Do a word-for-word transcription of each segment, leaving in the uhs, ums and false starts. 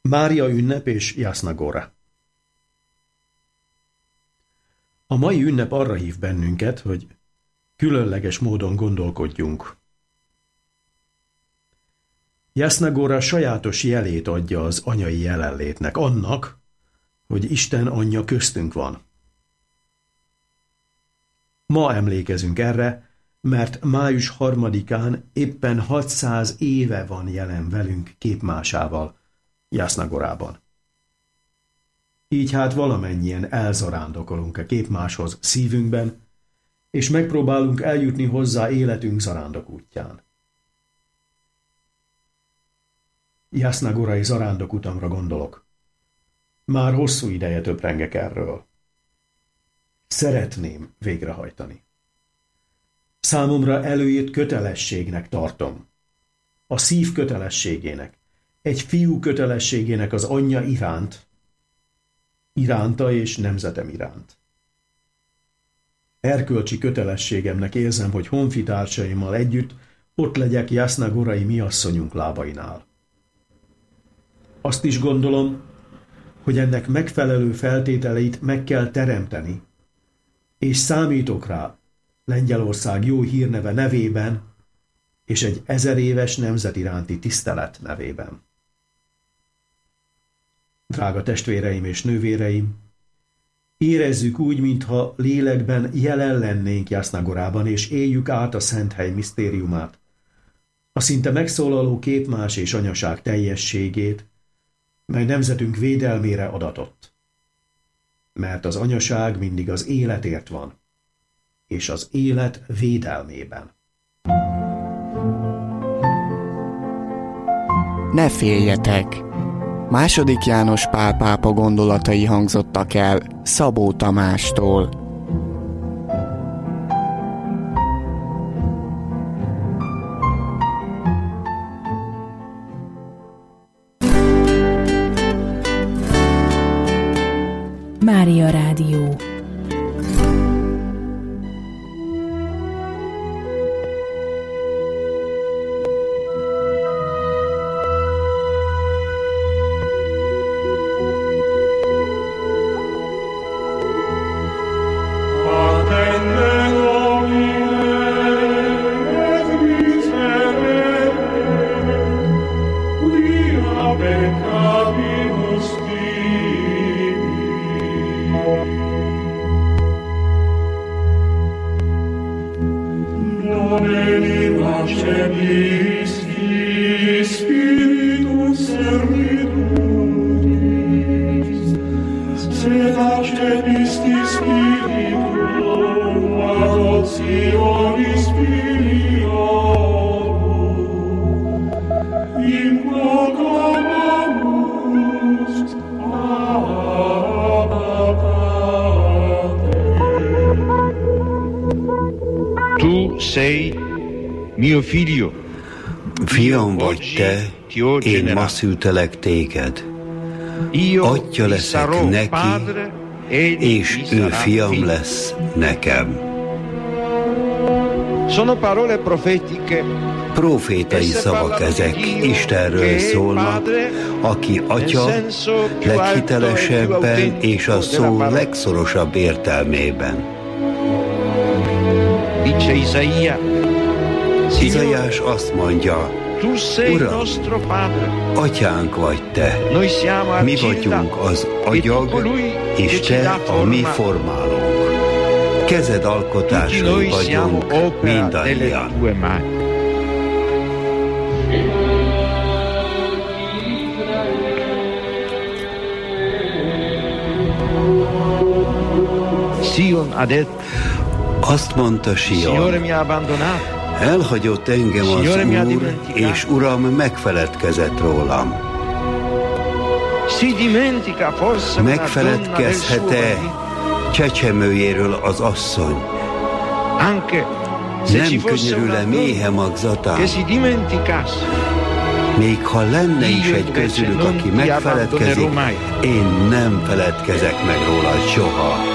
Mária ünnep és Jasna Gora. A mai ünnep arra hív bennünket, hogy különleges módon gondolkodjunk. Jasna Gora sajátos jelét adja az anyai jelenlétnek, annak, hogy Isten anyja köztünk van. Ma emlékezünk erre, mert május harmadikán éppen hatszáz éve van jelen velünk képmásával, Jasna Gorában. Így hát valamennyien elzarándokolunk a képmáshoz szívünkben, és megpróbálunk eljutni hozzá életünk zarándok útján. Jasna Gorai zarándok utamra gondolok. Már hosszú ideje töprengek erről. Szeretném végrehajtani. Számomra előírt kötelességnek tartom. A szív kötelességének, egy fiú kötelességének az anyja iránt, iránta és nemzetem iránt. Erkölcsi kötelességemnek érzem, hogy honfitársaimmal együtt ott legyek Jasna Gorai miasszonyunk lábainál. Azt is gondolom, hogy ennek megfelelő feltételeit meg kell teremteni, és számítok rá Lengyelország jó hírneve nevében, és egy ezer éves nemzet iránti tisztelet nevében. Drága testvéreim és nővéreim, érezzük úgy, mintha lélekben jelen lennénk Jasna Gorában, és éljük át a Szenthely misztériumát, a szinte megszólaló képmás és anyaság teljességét, mely nemzetünk védelmére adatott. Mert az anyaság mindig az életért van, és az élet védelmében. Ne féljetek! Második János Pál pápa gondolatai hangzottak el Szabó Tamástól. Mária Rádió. Fiam vagy te, én ma szültelek téged. Atya leszek neki, és ő fiam lesz nekem. Profétai szavak ezek, Istenről szólnak, aki atya leghitelesebben és a szó legszorosabb értelmében. Izaiás azt mondja, Uram, atyánk vagy te, mi vagyunk az agyag, és te a mi formálónk. Kezed alkotásai vagyunk mindannyian. Azt mondta Sion, elhagyott engem az Úr, és Uram megfeledkezett rólam. Megfeledkezhet-e csecsemőjéről az asszony? Nem könyörül-e méhe magzatán? Még ha lenne is egy közülük, aki megfeledkezik, én nem feledkezek meg róla soha.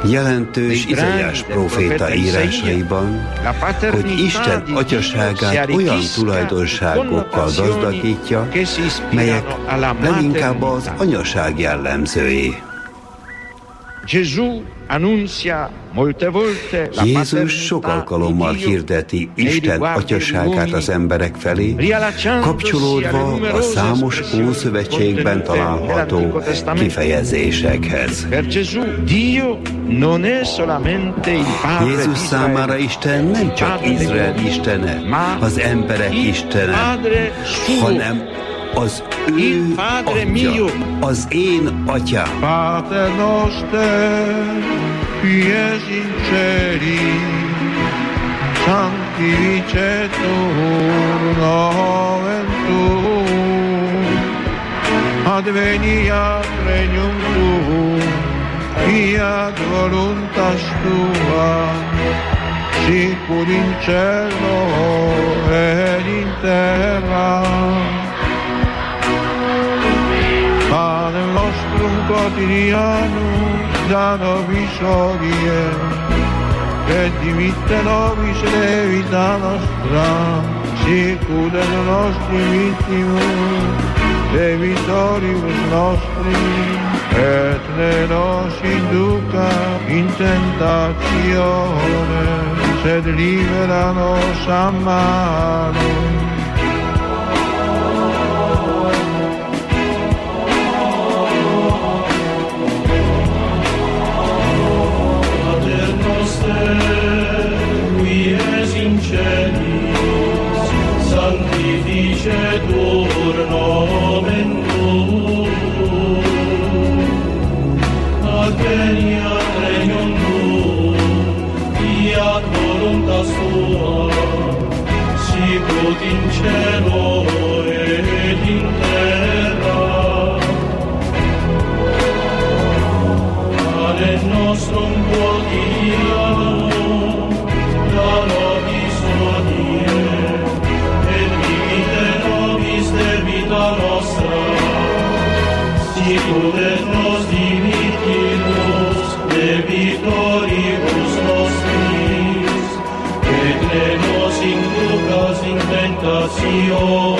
Jelentős Izaiás próféta írásaiban, hogy Isten atyaságát olyan tulajdonságokkal gazdagítja, melyek leginkább az anyaság jellemzői. Jézus sok alkalommal hirdeti Isten atyaságát az emberek felé, kapcsolódva a számos Ószövetségben található kifejezésekhez. Jézus számára Isten nem csak Izrael istene, az emberek istene, hanem az ő atya, az én atyám. Pater noster, qui es in celi, sanctificetur nomen tuum, adveniat regnum tuum, fiat voluntas tua, sicur in cielo et in terra. Panem nostrum quotidianum da nobis hodie, et dimitte nobis debita nostra, sicur et nostri vittimus debitoribus nostri, et ne nos induca in tentatione, sed libera nos a malo. Sanctificetur nomen tuum, adveniat regnum tuum, fiat voluntas tua, sicut in cielo et in terra. Panem nostrum quotidianum da nobis hodie, debita nostra, sicur et nos dimittimus debitoribus nostris, et ne nos inducas in tentationem,